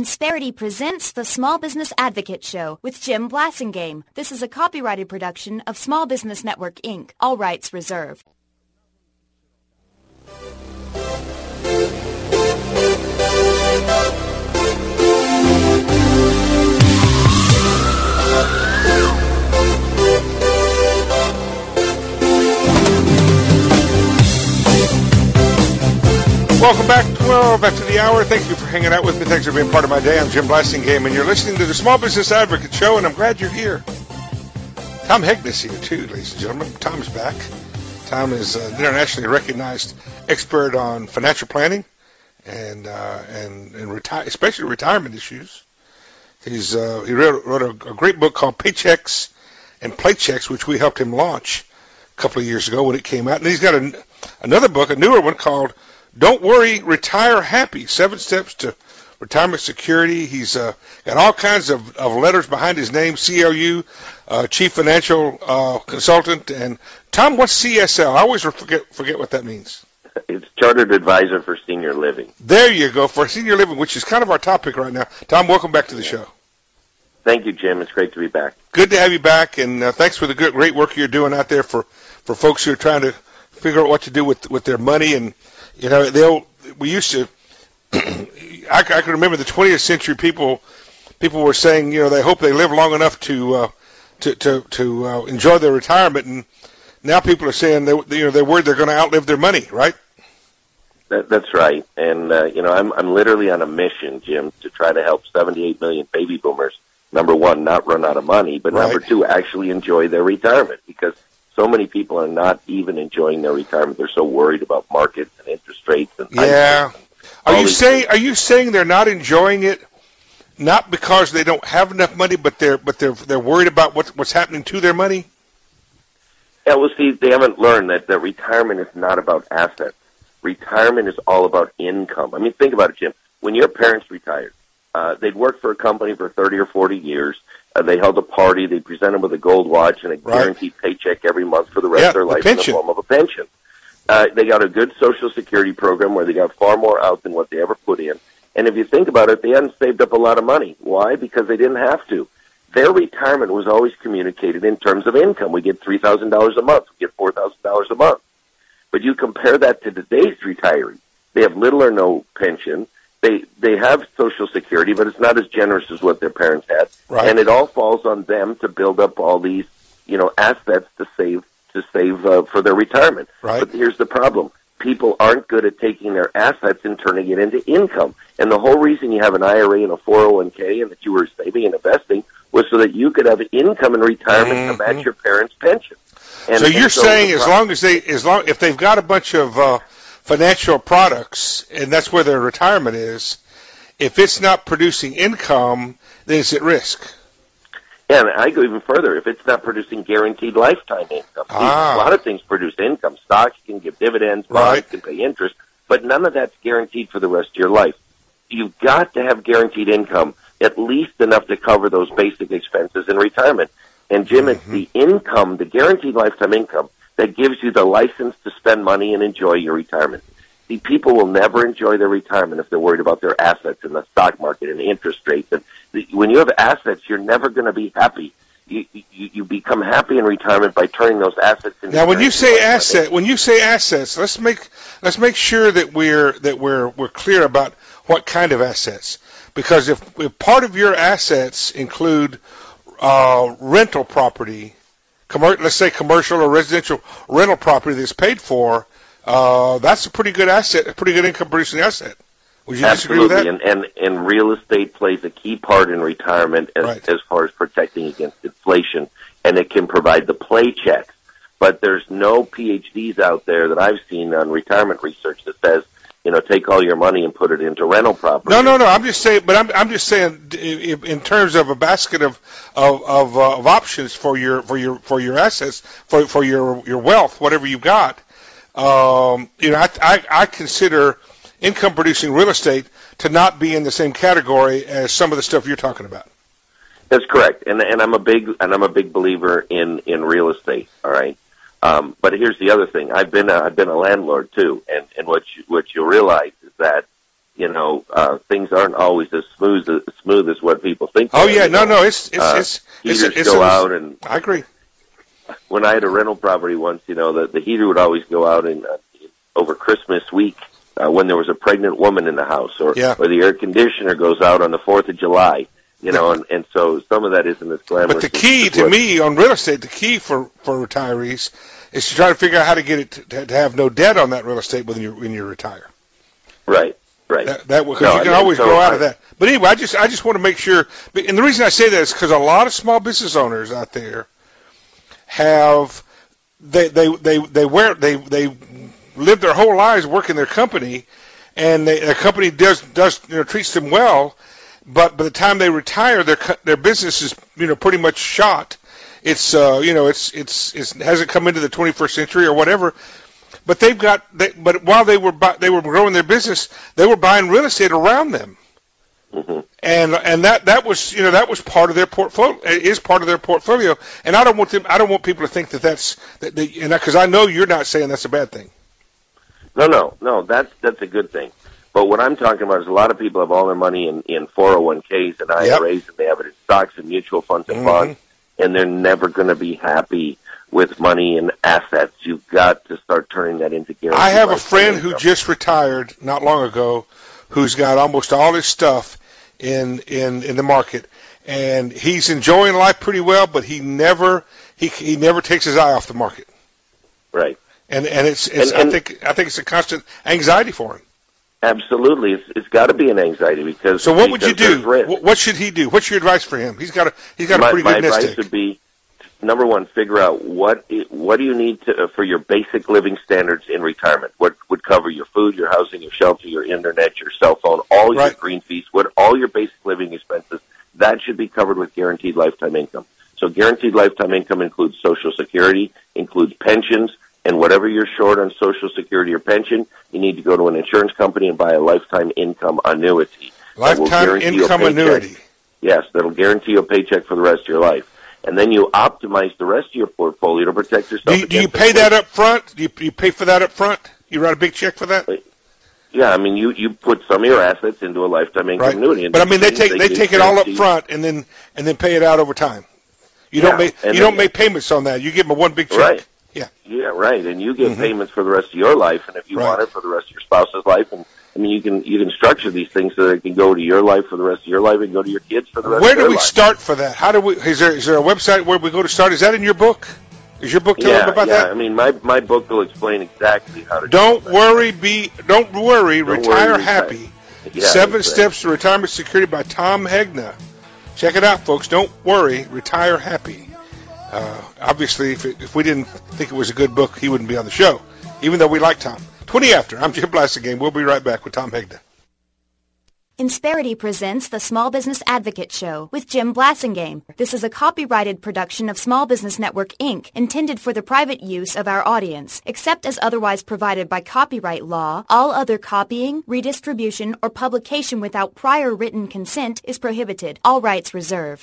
Insperity presents the Small Business Advocate Show with Jim Blasingame. This is a copyrighted production of Small Business Network, Inc. All rights reserved. Welcome back to the hour. Thank you for hanging out with me. Thanks for being part of my day. I'm Jim Blasingame, and you're listening to the Small Business Advocate Show, and I'm glad you're here. Tom Hegnes here, too, ladies and gentlemen. Tom's back. Tom is an internationally recognized expert on financial planning and especially retirement issues. He wrote a great book called Paychecks and Playchecks, which we helped him launch a couple of years ago when it came out. And he's got another book, a newer one, called Don't Worry, Retire Happy, 7 Steps to Retirement Security. He's got all kinds of letters behind his name, CLU, Chief Financial Consultant. And Tom, what's CSL? I always forget what that means. It's Chartered Advisor for Senior Living. There you go, for senior living, which is kind of our topic right now. Tom, welcome back to the show. Thank you, Jim. It's great to be back. Good to have you back, and thanks for the great work you're doing out there for folks who are trying to figure out what to do with their money. And you know, we used to. I can remember the 20th century. People were saying, you know, they hope they live long enough to enjoy their retirement, and now people are saying they're worried they're going to outlive their money, right? That's right, and I'm literally on a mission, Jim, to try to help 78 million baby boomers. Number one, not run out of money, but right. Number two, actually enjoy their retirement, because so many people are not even enjoying their retirement. They're so worried about markets and interest rates. And yeah. Are you saying they're not enjoying it, not because they don't have enough money, but they're worried about what's happening to their money? Yeah, well, see, they haven't learned that retirement is not about assets. Retirement is all about income. I mean, think about it, Jim. When your parents retired, they'd worked for a company for 30 or 40 years. They held a party. They presented with a gold watch and a guaranteed paycheck every month for the rest of their life in the form of a pension. They got a good Social Security program where they got far more out than what they ever put in. And if you think about it, they hadn't saved up a lot of money. Why? Because they didn't have to. Their retirement was always communicated in terms of income. We get $3,000 a month. We get $4,000 a month. But you compare that to today's retiree. They have little or no pension. They have Social Security, but it's not as generous as what their parents had. Right. And it all falls on them to build up all these, assets to save for their retirement. Right. But here's the problem. People aren't good at taking their assets and turning it into income. And the whole reason you have an IRA and a 401k and that you were saving and investing was so that you could have income in retirement to match your parents' pension. So you're saying if they've got a bunch of financial products and that's where their retirement is, if it's not producing income, then it's at risk. Yeah, and I go even further. If it's not producing guaranteed lifetime income, a lot of things produce income. Stocks can give dividends, bonds can pay interest, but none of that's guaranteed for the rest of your life. You've got to have guaranteed income, at least enough to cover those basic expenses in retirement. And, Jim, it's the income, the guaranteed lifetime income, that gives you the license to spend money and enjoy your retirement. See, people will never enjoy their retirement if they're worried about their assets in the stock market and interest rates. And when you have assets, you're never going to be happy. You become happy in retirement by turning those assets into. Now, when you say assets, let's make sure that we're clear about what kind of assets, because if part of your assets include rental property, let's say commercial or residential rental property that's paid for, that's a pretty good asset, a pretty good income-producing asset. Would you disagree with that? And real estate plays a key part in retirement as far as protecting against inflation, and it can provide the play checks. But there's no PhDs out there that I've seen on retirement research that says, take all your money and put it into rental property. No. I'm just saying, but I'm just saying, in terms of a basket of options for your assets, for your wealth, whatever you've got. I consider income-producing real estate to not be in the same category as some of the stuff you're talking about. That's correct, and I'm a big believer in real estate. All right, but here's the other thing: I've been a landlord too, and what you realize is that things aren't always as smooth as what people think. Oh yeah, no, it's heaters go out, and I agree. When I had a rental property once, the heater would always go out over Christmas week when there was a pregnant woman in the house, or the air conditioner goes out on the 4th of July. And so some of that isn't as glamorous. But the key to me on real estate, the key for retirees is to try to figure out how to get it to have no debt on that real estate when you retire. Right. Because you can always grow out of that. But anyway, I just want to make sure, and the reason I say that is because a lot of small business owners out there they live their whole lives working their company, and their company does treats them well. But by the time they retire, their business is pretty much shot. It's hasn't come into the 21st century or whatever. But but while they were growing their business, they were buying real estate around them, and that was part of their portfolio. Is part of their portfolio. And I don't want people to think that's because I know you're not saying that's a bad thing. No, that's a good thing. But what I'm talking about is a lot of people have all their money in 401ks and IRAs, and they have it in stocks and mutual funds and bonds, and they're never going to be happy with money and assets. You've got to start turning that into guaranteed. I have a friend who just retired not long ago, who's got almost all his stuff in the market, and he's enjoying life pretty well, but he never takes his eye off the market. Right. And I think it's a constant anxiety for him. Absolutely, it's got to be an anxiety because. So what would you do? What should he do? What's your advice for him? He's got a pretty good nest egg. My advice would be, number one, figure out what do you need for your basic living standards in retirement. What would cover your food, your housing, your shelter, your internet, your cell phone, all your green fees, all your basic living expenses. That should be covered with guaranteed lifetime income. So guaranteed lifetime income includes Social Security, includes pensions. And whatever you're short on Social Security or pension, you need to go to an insurance company and buy a lifetime income annuity. Lifetime income annuity. Yes, that'll guarantee you a paycheck for the rest of your life. And then you optimize the rest of your portfolio to protect yourself. Do you pay that up front? Do you pay for that up front? You write a big check for that? Yeah, I mean, you put some of your assets into a lifetime income annuity. But I mean, they take it all up front and then pay it out over time. You don't make payments on that. You give them one big check. Right. Yeah, right. And you get payments for the rest of your life, and if you want it for the rest of your spouse's life, and I mean, you can structure these things so that it can go to your life for the rest of your life, and go to your kids for the rest of their life. Where do we start for that? How do we? Is there a website where we go to start? Is that in your book? Is your book telling about that? Yeah, I mean, my book will explain exactly how to. Don't worry, retire happy. Yeah, 7 Steps to Retirement Security by Tom Hegna. Check it out, folks. Don't worry, retire happy. Obviously, if we didn't think it was a good book, he wouldn't be on the show, even though we like Tom. 20 after. I'm Jim Blasingame. We'll be right back with Tom Hegna. Insperity presents the Small Business Advocate Show with Jim Blasingame. This is a copyrighted production of Small Business Network, Inc., intended for the private use of our audience. Except as otherwise provided by copyright law, all other copying, redistribution, or publication without prior written consent is prohibited. All rights reserved.